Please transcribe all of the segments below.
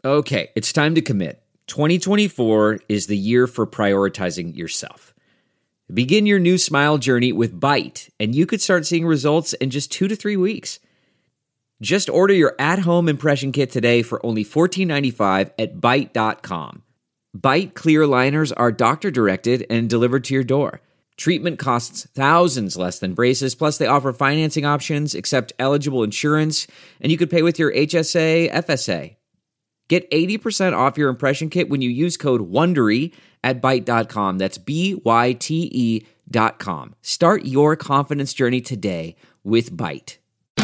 Okay, it's time to commit. 2024 is the year for prioritizing yourself. Begin your new smile journey with Byte, and you could start seeing results in just 2 to 3 weeks. Just order your at-home impression kit today for only $14.95 at Byte.com. Byte clear liners are doctor-directed and delivered to your door. Treatment costs thousands less than braces, plus they offer financing options, accept eligible insurance, and you could pay with your HSA, FSA. Get 80% off your impression kit when you use code WONDERY at Byte.com. That's BYTE.com. Start your confidence journey today with Byte.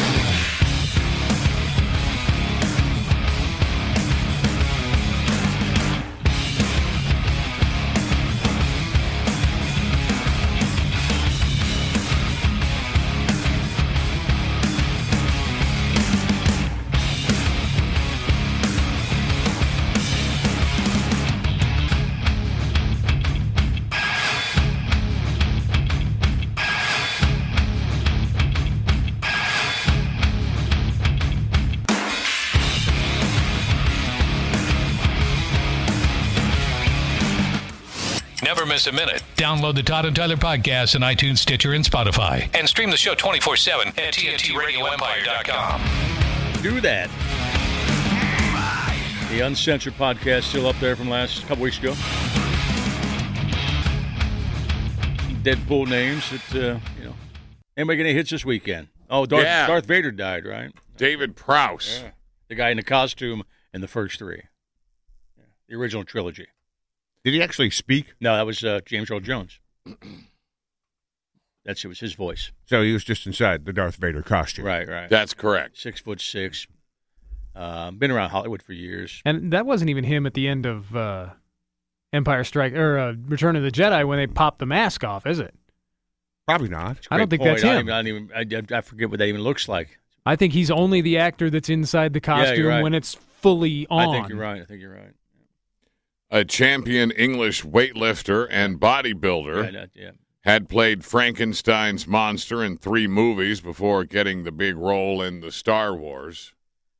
Never miss a minute. Download the Todd and Tyler podcast on iTunes, Stitcher, and Spotify. And stream the show 24/7 at TNTRadioEmpire.com. Do that. The Uncensored podcast still up there from last couple weeks ago. Deadpool names that, Anybody getting hits this weekend? Oh, Darth Vader died, right? David Prowse. Yeah. The guy in the costume in the first three. Yeah. The original trilogy. Did he actually speak? No, that was James Earl Jones. It was his voice. So he was just inside the Darth Vader costume. Right. That's correct. 6'6". Been around Hollywood for years. And that wasn't even him at the end of Empire Strike or Return of the Jedi when they popped the mask off, is it? Probably not. I don't think that's him. I forget what that even looks like. I think he's only the actor that's inside the costume when it's fully on. I think you're right. A champion English weightlifter and bodybuilder had played Frankenstein's monster in 3 movies before getting the big role in the Star Wars.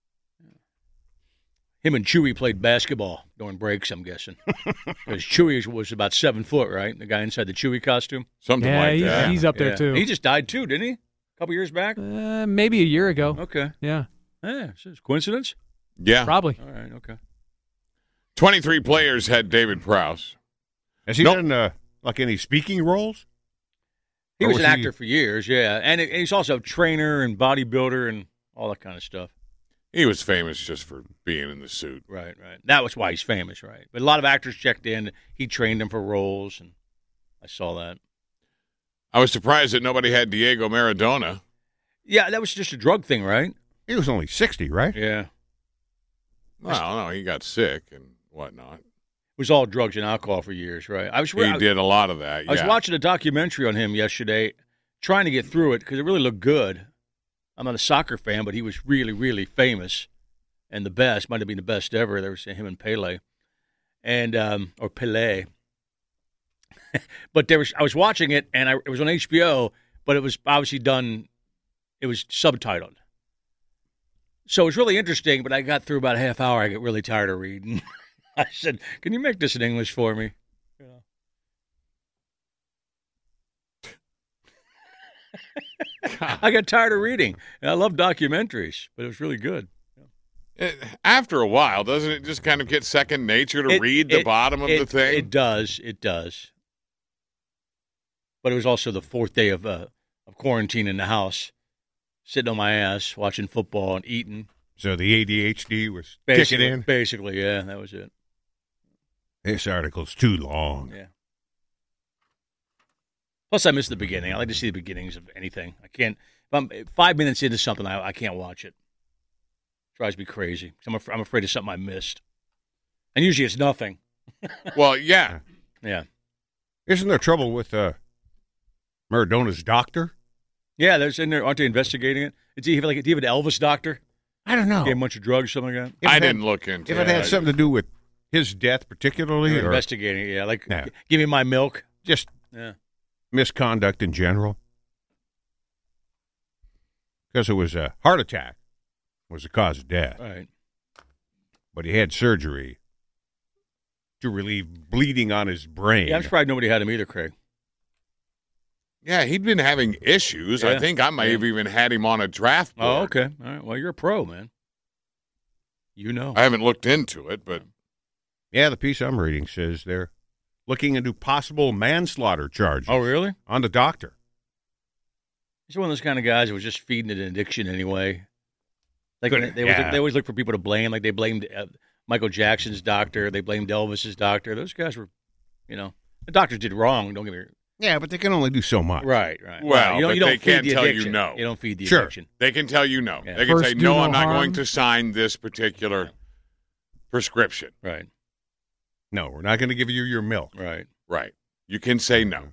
Him and Chewie played basketball during breaks, I'm guessing. Because Chewie was about 7 foot, right? The guy inside the Chewie costume. Something like that. He's up there, too. He just died, too, didn't he? A couple years back? Maybe a year ago. Okay. Yeah. Coincidence? Yeah. Probably. All right, okay. 23 players had David Prowse. Has he done any speaking roles? He was an actor for years, yeah. And he's also a trainer and bodybuilder and all that kind of stuff. He was famous just for being in the suit. Right. That was why he's famous, right? But a lot of actors checked in. He trained them for roles, and I saw that. I was surprised that nobody had Diego Maradona. Yeah, that was just a drug thing, right? He was only 60, right? Yeah. Well, no, he got sick and whatnot. It was all drugs and alcohol for years, right? He did a lot of that, I was watching a documentary on him yesterday, trying to get through it because it really looked good. I'm not a soccer fan, but he was really, really famous and the best. Might have been the best ever. There was him and Pele, or Pele. But I was watching it, and it was on HBO, but it was obviously done. It was subtitled, so it was really interesting. But I got through about a half hour. I got really tired of reading. I said, "Can you make this in English for me?" Yeah. I got tired of reading. And I love documentaries, but it was really good. After a while, doesn't it just kind of get second nature to read the bottom of the thing? It does. But it was also the 4th day of quarantine in the house, sitting on my ass, watching football and eating. So the ADHD was kicking in? Basically, yeah, that was it. This article's too long. Yeah. Plus, I miss the beginning. I like to see the beginnings of anything. I can't. If I'm 5 minutes into something, I can't watch it. Drives me crazy. I'm afraid of something I missed. And usually it's nothing. Well, yeah. Yeah. Isn't there trouble with Maradona's doctor? Yeah, there's in there. Aren't they investigating it? Do you have an Elvis doctor? I don't know. Gave him a bunch of drugs, something like that? I didn't look into it. If it had something to do with his death particularly? They're investigating it, yeah. Give me my milk. Just misconduct in general. Because it was a heart attack was the cause of death. Right. but he had surgery to relieve bleeding on his brain. Yeah, I'm surprised nobody had him either, Craig. Yeah, he'd been having issues. Yeah. I think I might have even had him on a draft board. Oh, okay. All right. Well, you're a pro, man. You know. I haven't looked into it, but Yeah, the piece I'm reading says they're looking into possible manslaughter charges. Oh, really? On the doctor. He's one of those kind of guys who was just feeding an addiction anyway. Like Good. they always look for people to blame. Like they blamed Michael Jackson's doctor. They blamed Elvis's doctor. Those guys were, the doctors did wrong. Don't get me wrong. Yeah, but they can only do so much. Right. Well, you but don't they feed can't the tell you addiction. no. You don't feed the Sure. addiction. they can tell you no. Yeah. They can First, say, do no, no I'm not harm. going to sign this particular prescription. Right. No, we're not going to give you your milk. Right. Right. You can say no.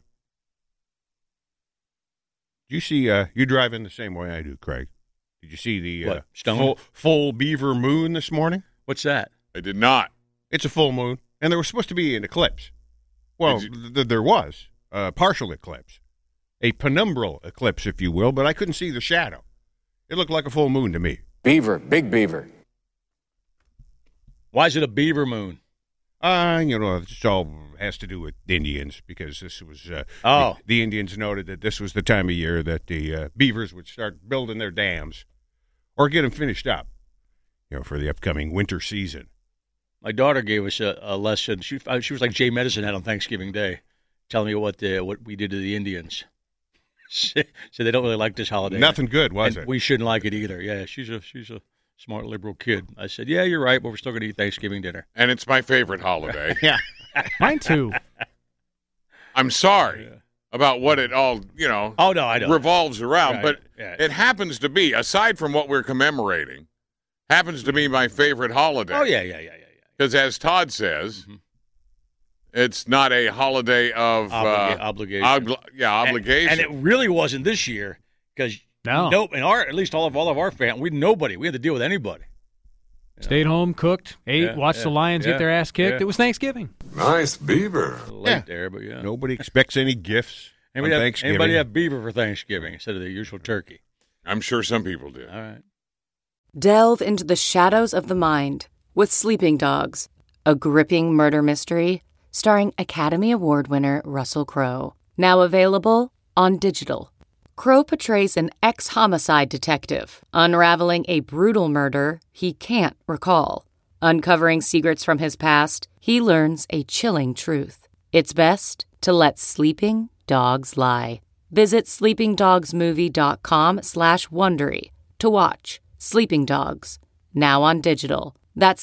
Did you see, you drive in the same way I do, Craig. Did you see the What, stone? full beaver moon this morning? What's that? I did not. It's a full moon, and there was supposed to be an eclipse. Well, there was a partial eclipse, a penumbral eclipse, if you will, but I couldn't see the shadow. It looked like a full moon to me. Beaver, big beaver. Why is it a beaver moon? It all has to do with Indians because this was the Indians noted that this was the time of year that the beavers would start building their dams or get them finished up, for the upcoming winter season. My daughter gave us a lesson. She was like Jay Medicine had on Thanksgiving Day, telling me what we did to the Indians. So they don't really like this holiday. Nothing good, was And it? we shouldn't like it either. Yeah, she's a smart liberal kid. I said, yeah, you're right, but we're still going to eat Thanksgiving dinner. And it's my favorite holiday. Yeah. Mine too. I'm sorry about what it all, Oh, no, I don't. revolves around, Right. but Yeah. it happens to be, aside from what we're commemorating, happens to be my favorite holiday. Oh, yeah. Because as Todd says, it's not a holiday of Obligation. obligation. And it really wasn't this year because at least all of our family, we had to deal with anybody. Stayed home, cooked, ate, watched the Lions get their ass kicked. yeah. It was Thanksgiving. Nice beaver. Late there, but yeah. Nobody expects any gifts on Thanksgiving. Anybody have beaver for Thanksgiving instead of the usual turkey? I'm sure some people do. All right. Delve into the shadows of the mind with Sleeping Dogs, a gripping murder mystery starring Academy Award winner Russell Crowe. Now available on digital. Crowe portrays an ex-homicide detective unraveling a brutal murder he can't recall. Uncovering secrets from his past, he learns a chilling truth. It's best to let sleeping dogs lie. Visit sleepingdogsmovie.com/Wondery to watch Sleeping Dogs, now on digital. That's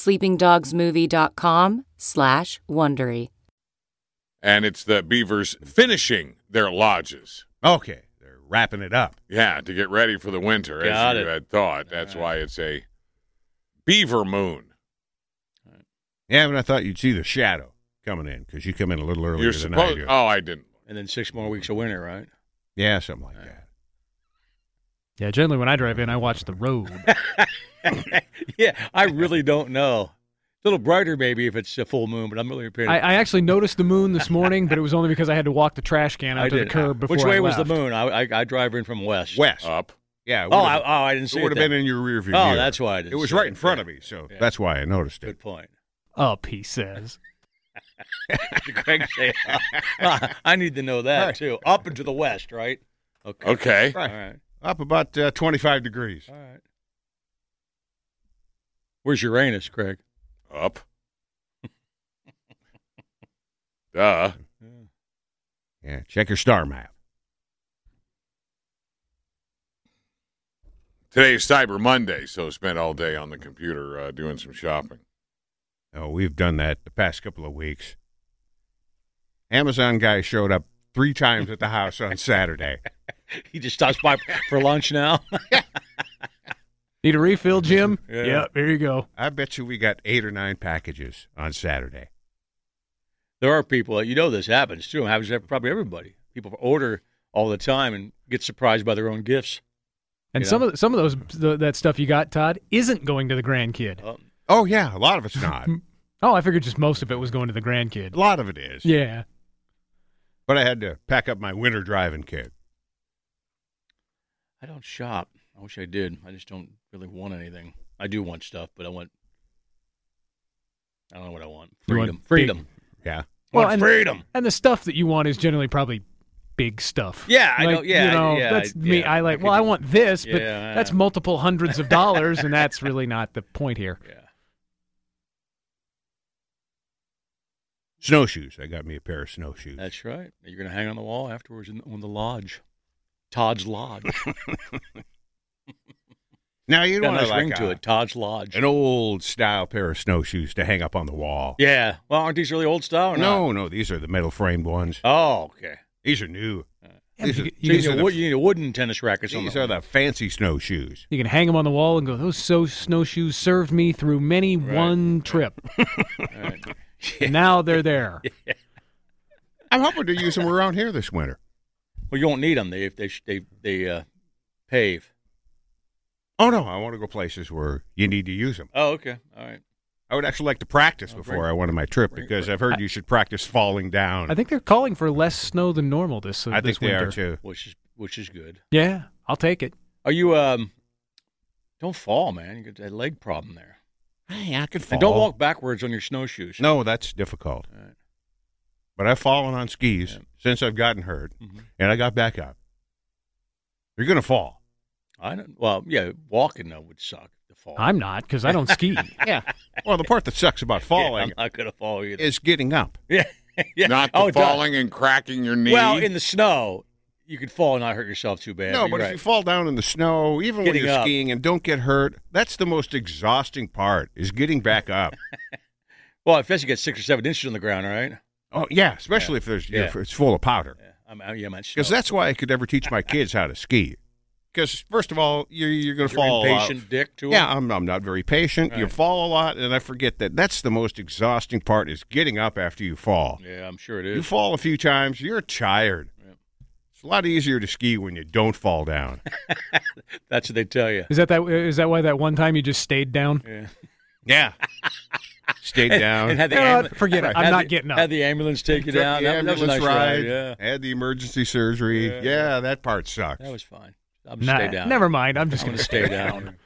sleepingdogsmovie.com/Wondery. And it's the beavers finishing their lodges. Okay, they're wrapping it up. Yeah, to get ready for the winter, Got as you it. had thought. That's why it's a beaver moon. Yeah, but I thought you'd see the shadow coming in because you come in a little earlier You're than I supposed. do. Oh, I didn't. And then 6 more weeks of winter, right? Yeah, something like that. Yeah, generally when I drive in, I watch the road. Yeah, I really don't know. It's a little brighter maybe if it's a full moon, but I'm really paying. I actually noticed the moon this morning, but it was only because I had to walk the trash can out to the curb before Which way I was the left. moon? I drive in from west. West. Up. Yeah. I didn't see It it. would have then. been in your rear view Oh, mirror. that's why I didn't It was see right it. in front of Yeah. me, so Yeah. that's why I noticed it. Good point. Up, he says. Greg say, I need to know that too. Up and to the west, right? Okay. Right. All right. Up about 25 degrees. All right. Where's Uranus, Craig? Up. Duh. Yeah, check your star map. Today's Cyber Monday, so spent all day on the computer doing some shopping. Oh, we've done that the past couple of weeks. Amazon guy showed up 3 times at the house on Saturday. He just stops by for lunch now. Need a refill, Jim? Yeah. Yep, here you go. I bet you we got 8 or 9 packages on Saturday. There are people, this happens too. It happens to probably everybody. People order all the time and get surprised by their own gifts. And You some of those that stuff you got, Todd, isn't going to the grandkid. Oh, yeah, a lot of it's not. Oh, I figured just most of it was going to the grandkid. A lot of it is. Yeah. But I had to pack up my winter driving kit. I don't shop. I wish I did. I just don't really want anything. I do want stuff, but I want I don't know what I want. Want Freedom. Yeah. Well, freedom. And the stuff that you want is generally probably big stuff. Yeah, I know. Yeah, that's me. I like. I want this, but Yeah, that's multiple hundreds of dollars, and that's really not the point here. Yeah. Snowshoes. I got me a pair of snowshoes. That's right. You're going to hang on the wall afterwards on the lodge. Todd's Lodge. Now, you don't got a nice want ring to it. Todd's Lodge. An old-style pair of snowshoes to hang up on the wall. Yeah. Well, aren't these really old style or not? No, these are the metal-framed ones. Oh, okay. These are new. You need a wooden tennis racket. These are the fancy snowshoes. You can hang them on the wall and go, those snowshoes served me through many one trip. Right. Now they're there. Yeah. I'm hoping to use them around here this winter. Well, you won't need them. They pave. Oh, no, I want to go places where you need to use them. Oh, okay. All right. I would actually like to practice before I went on my trip because I've heard you should practice falling down. I think they're calling for less snow than normal this winter. I think they are, too. Which is good. Yeah, I'll take it. Are you, don't fall, man. You get that leg problem there. Hey, I could fall. And don't walk backwards on your snowshoes. No, that's difficult. All right. But I've fallen on skis since I've gotten hurt, and I got back up. You're going to fall. I don't. Well, yeah, walking though would suck. To fall. I'm not because I don't ski. Yeah. Well, the part that sucks about falling I'm not going to fall either. is getting up. Yeah. Yeah. Not the falling and cracking your knee. Well, in the snow, you could fall and not hurt yourself too bad. No, but if you fall down in the snow, even when you're skiing and don't get hurt, that's the most exhausting part, is getting back up. Well, especially you get 6 or 7 inches on the ground, right? Oh, yeah, especially if if it's full of powder. Yeah, because that's why I could never teach my kids how to ski. Because, first of all, you're going to fall a lot. Impatient dick to Yeah, I'm not very patient. Right. You fall a lot, and I forget that's the most exhausting part, is getting up after you fall. Yeah, I'm sure it is. You fall a few times, you're tired. Yeah. It's a lot easier to ski when you don't fall down. That's what they tell you. Is that why that one time you just stayed down? Yeah. Stayed down. And had the forget it. I'm not getting up. Had the ambulance take you down. That was a nice ride. Yeah. Had the emergency surgery. Yeah, that part sucks. That was fine. I'm going to stay down. Never mind. I'm just going to stay down.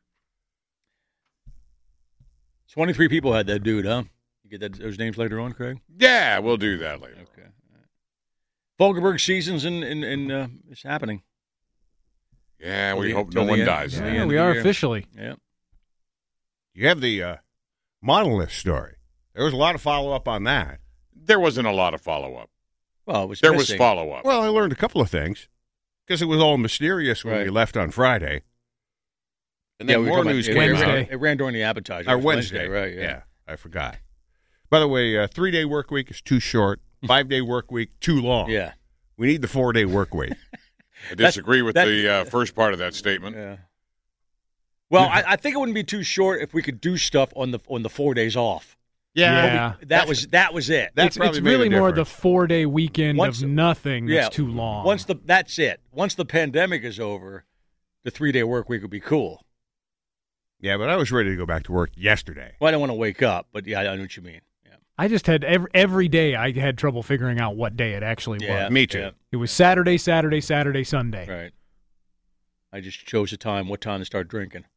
23 people had that dude, huh? You get those names later on, Craig? Yeah, we'll do that later. Okay. Volkerberg season's it's happening. Yeah, we hope no one dies. Yeah, we are officially. Yeah. You have the monolith story. There was a lot of follow-up on that. There wasn't a lot of follow-up. Well, there was follow-up. Well, I learned a couple of things because it was all mysterious when we left on Friday. And then more news came out. It ran during the appetizer. Or Wednesday, right? Yeah, I forgot. By the way, 3-day work week is too short. 5-day work week, too long. Yeah. We need the 4-day work week. I disagree with the first part of that statement. Yeah. Well, I think it wouldn't be too short if we could do stuff on the 4 days off. Yeah. That was it. It's really more the 4-day weekend of nothing that's too long. That's it. Once the pandemic is over, the 3-day work week would be cool. Yeah, but I was ready to go back to work yesterday. Well, I don't want to wake up, but yeah, I know what you mean. Yeah. I just had every day I had trouble figuring out what day it actually was. Me too. Yeah. It was Saturday, Sunday. Right. I just chose what time to start drinking.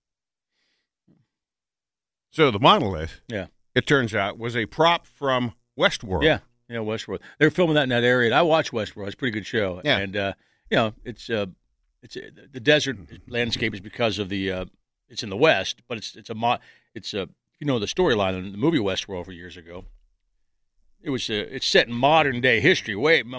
So the monolith, yeah, it turns out, was a prop from Westworld. Yeah, Westworld. They're filming that in that area. And I watched Westworld. It's a pretty good show. Yeah. And it's the desert landscape is because of the it's in the West, but it's the storyline in the movie Westworld for years ago. It's set in modern history.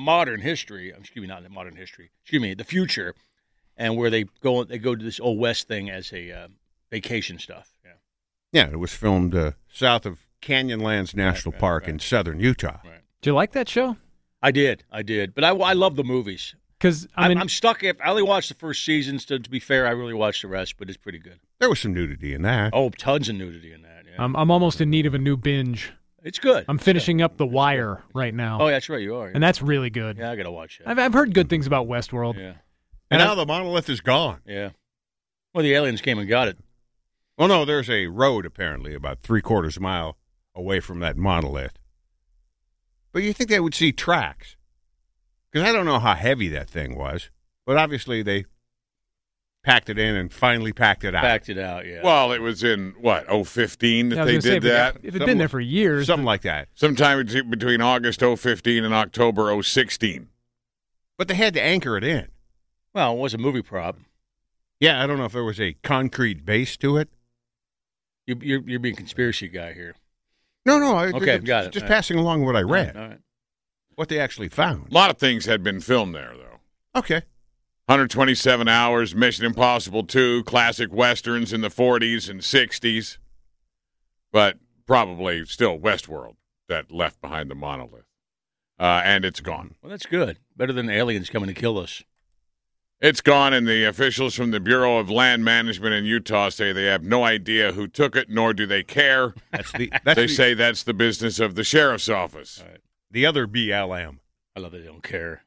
The future, and where they go to this old West thing as a vacation stuff. Yeah. Yeah, it was filmed south of Canyonlands National Park in southern Utah. Right. Did you like that show? I did, but I love the movies. Because I'm stuck. I only watched the first seasons. To be fair, I really watched the rest, but it's pretty good. There was some nudity in that. Oh, tons of nudity in that. Yeah. I'm almost in need of a new binge. It's good. I'm finishing up The Wire right now. Oh, that's right, you are. And that's really good. Yeah, I gotta watch it. I've heard good things about Westworld. Yeah. And now the monolith is gone. Yeah. Well, the aliens came and got it. Well, no, there's a road apparently about 3/4 a mile away from that monolith. But you think they would see tracks? Because I don't know how heavy that thing was, but obviously they packed it in and finally packed it out. Packed it out, yeah. Well, it was in, 2015 that they did that? If it'd been there for years. Something like that. Sometime between August 2015 and October 2016. But they had to anchor it in. Well, it was a movie prop. Yeah, I don't know if there was a concrete base to it. You're being conspiracy guy here. No. Okay, got it. Just passing along what I read. All right. What they actually found. A lot of things had been filmed there, though. Okay. 127 Hours, Mission Impossible 2, classic westerns in the 40s and 60s. But probably still Westworld that left behind the monolith. And it's gone. Well, that's good. Better than aliens coming to kill us. It's gone, and the officials from the Bureau of Land Management in Utah say they have no idea who took it, nor do they care. They say that's the business of the sheriff's office. Right. The other BLM. I love that they don't care.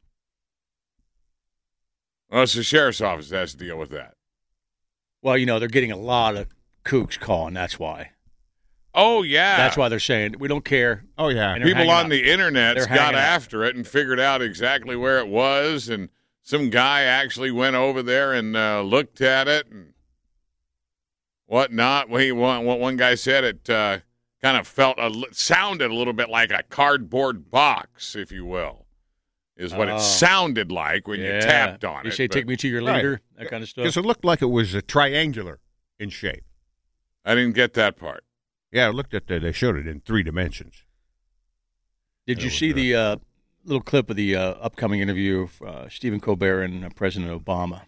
Well, it's the sheriff's office that has to deal with that. Well, they're getting a lot of kooks calling, that's why. Oh, yeah. That's why they're saying, we don't care. Oh, yeah. People on the internet got after it and figured out exactly where it was, and some guy actually went over there and looked at it and whatnot. One guy said it kind of sounded a little bit like a cardboard box, if you will, is what it sounded like when you tapped on it. You say, take me to your leader, that kind of stuff. Because it looked like it was triangular in shape. I didn't get that part. Yeah, I looked at they showed it in 3 dimensions. Did you see the little clip of the upcoming interview of Stephen Colbert and President Obama?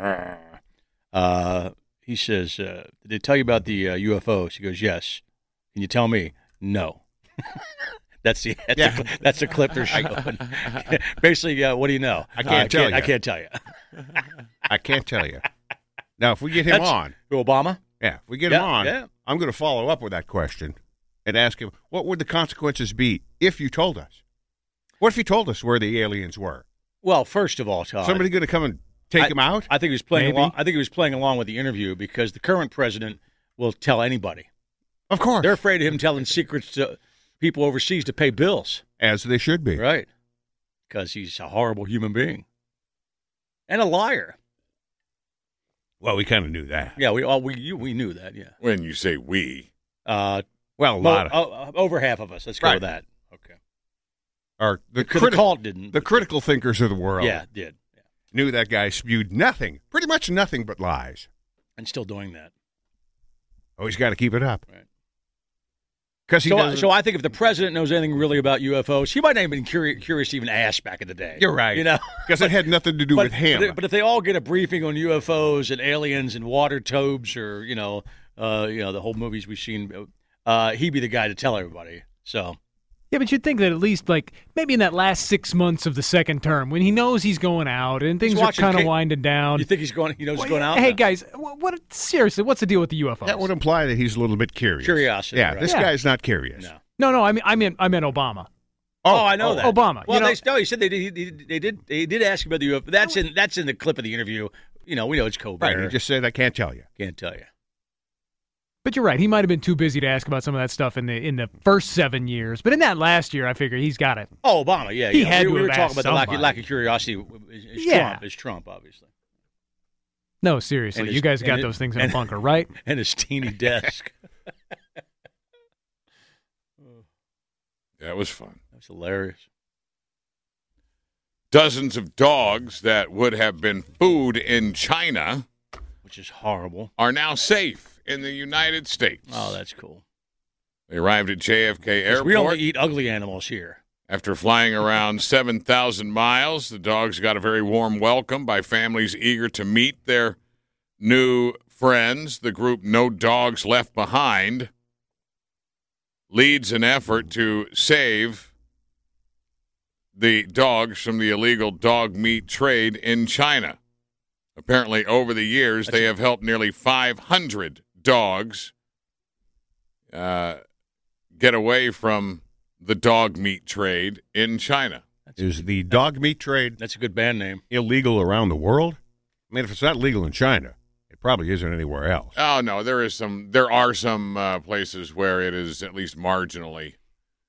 He says, did they tell you about the UFOs? He goes, yes. Can you tell me? No. That's the clip they're showing. Basically, what do you know? I can't tell you. I can't tell you. I can't tell you. Now, if we get him on. Obama? Yeah, if we get him on, I'm going to follow up with that question and ask him, what would the consequences be if you told us? What if he told us where the aliens were? Well, first of all, Todd, somebody going to come and take him out? I think he was playing along. I think he was playing along with the interview because the current president will tell anybody. Of course, they're afraid of him telling secrets to people overseas to pay bills, as they should be, right? Because he's a horrible human being and a liar. Well, we kind of knew that. Yeah, we knew that. Yeah. When you say we, well, a lot of over half of us. Let's go with that. Okay. The cult didn't. The critical thinkers of the world. Did. Yeah. Knew that guy spewed pretty much nothing but lies. And still doing that. Oh, he's got to keep it up. Right. So I think if the president knows anything really about UFOs, he might not have been curious to even ask back in the day. You're right. Because it had nothing to do with him. But if they all get a briefing on UFOs and aliens and water tubes or, the whole movies we've seen, he'd be the guy to tell everybody. So. Yeah, but you'd think that at least, maybe in that last 6 months of the second term, when he knows he's going out and things are kind of winding down. You think he knows he's going out? Hey, guys, seriously, what's the deal with the UFOs? That would imply that he's a little bit curious. Curiosity. Yeah, this guy's not curious. No, I meant Obama. Oh, I know that. Obama. Well, he said they did ask about the UFO. That's in the clip of the interview. We know it's Colbert. Right, he just said, I can't tell you. Can't tell you. But you're right. He might have been too busy to ask about some of that stuff in the first 7 years. But in that last year, I figure he's got it. Oh, Obama, yeah. He had we were to talking about the lack of curiosity is Trump, obviously. No, seriously. You guys got those things in a bunker, right? And his teeny desk. That was fun. That was hilarious. Dozens of dogs that would have been food in China, which is horrible, are now safe in the United States. Oh, that's cool. They arrived at JFK Airport. We only eat ugly animals here. After flying around 7,000 miles, the dogs got a very warm welcome by families eager to meet their new friends. The group No Dogs Left Behind leads an effort to save the dogs from the illegal dog meat trade in China. Apparently, over the years, they have helped nearly 500 dogs get away from the dog meat trade in China. Is the dog meat trade... That's a good band name. ...illegal around the world? I mean, if it's not legal in China, it probably isn't anywhere else. Oh, no, there are some places where it is at least marginally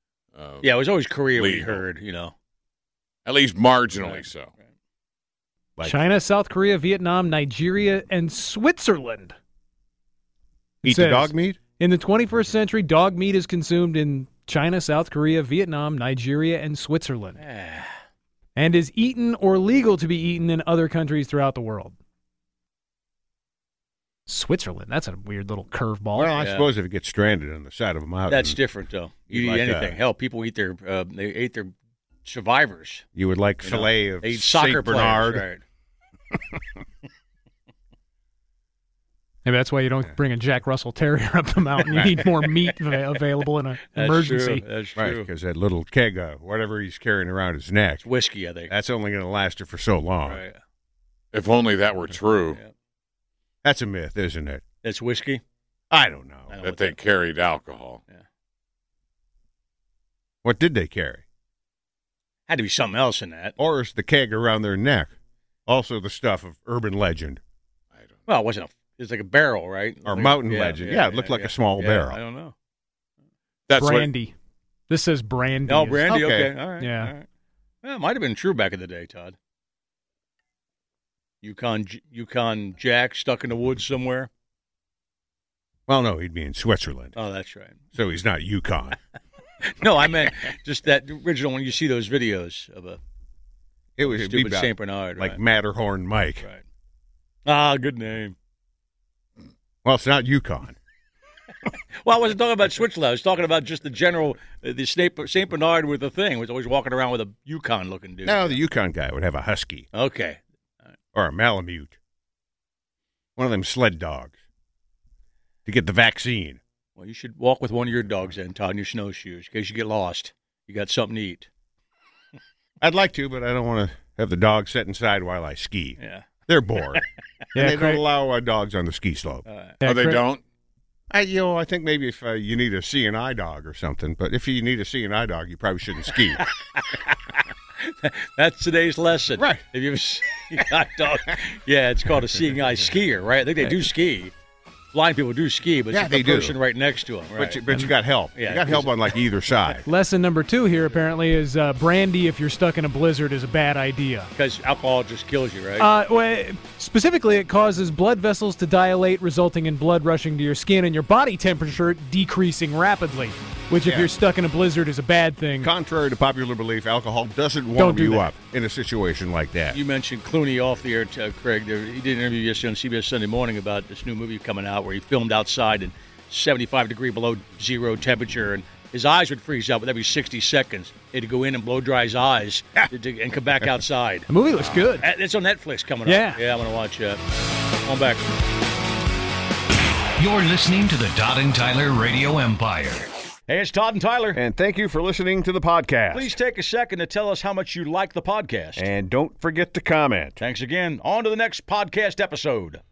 it was always Korea legal. we heard, At least marginally so. Right. Like China, South Korea, Vietnam, Nigeria, and Switzerland. Eat the dog meat? In the 21st century, dog meat is consumed in China, South Korea, Vietnam, Nigeria, and Switzerland. And is eaten or legal to be eaten in other countries throughout the world. Switzerland, that's a weird little curveball. Well, I suppose if it gets stranded on the side of a mountain. That's different, though. You eat anything. Hell, people eat their they ate their survivors. You would like filet of Saint Bernard. Right. Maybe that's why you don't bring a Jack Russell Terrier up the mountain. You need more meat available in an emergency. That's true. Right, because that little keg of whatever he's carrying around his neck. It's whiskey, I think. That's only going to last her for so long. Right. If only that were true. Yeah. That's a myth, isn't it? That's whiskey? I don't know. That they carried alcohol. Yeah. What did they carry? Had to be something else in that. Or is the keg around their neck also the stuff of urban legend? Well, it wasn't. It was like a barrel, right? Or mountain legend. Yeah, it looked like a small barrel. I don't know. That's brandy. This says brandy. Oh, brandy. Okay. Okay. All right. Yeah. All right. Well, it might have been true back in the day, Todd. Yukon Jack stuck in the woods somewhere. Well, no, he'd be in Switzerland. Oh, that's right. So he's not Yukon. No, I meant just that original when you see those videos of It was stupid Saint Bernard, like right. Matterhorn Mike. Right. Ah, good name. Well, it's not Yukon. Well, I wasn't talking about Switzerland. I was talking about just the general, the Saint Bernard with the thing. Was always walking around with a Yukon-looking dude. No, the Yukon guy would have a husky. Okay. Or a Malamute. One of them sled dogs. To get the vaccine. Well, you should walk with one of your dogs then, Todd, in your snowshoes, in case you get lost. You got something to eat. I'd like to, but I don't want to have the dog set inside while I ski. Yeah. They're bored. Yeah, and they Craig. don't allow dogs on the ski slope. Oh, they don't? I think maybe if you need a CNI dog or something, but if you need a CNI dog, you probably shouldn't ski. That's today's lesson. Right. If you've seen a dog, yeah, it's called a seeing eye skier, right? I think they do ski. Blind people do ski, but Yeah, it's they the do. person right next to them. Right. But you got help. Yeah, you got help on like either side. Lesson number 2 here apparently is brandy if you're stuck in a blizzard is a bad idea. Because alcohol just kills you, right? Well, specifically, it causes blood vessels to dilate, resulting in blood rushing to your skin and your body temperature decreasing rapidly, which if you're stuck in a blizzard is a bad thing. Contrary to popular belief, alcohol doesn't Don't warm do you that. up in a situation like that. You mentioned Clooney off the air, Craig. He did an interview yesterday on CBS Sunday Morning about this new movie coming out where he filmed outside in 75-degree below zero temperature, and his eyes would freeze up with every 60 seconds. He'd go in and blow dry his eyes and come back outside. The movie looks good. It's on Netflix coming Yeah. up. Yeah, I'm going to watch that. Come back. You're listening to the Todd and Tyler Radio Empire. Hey, it's Todd and Tyler. And thank you for listening to the podcast. Please take a second to tell us how much you like the podcast. And don't forget to comment. Thanks again. On to the next podcast episode.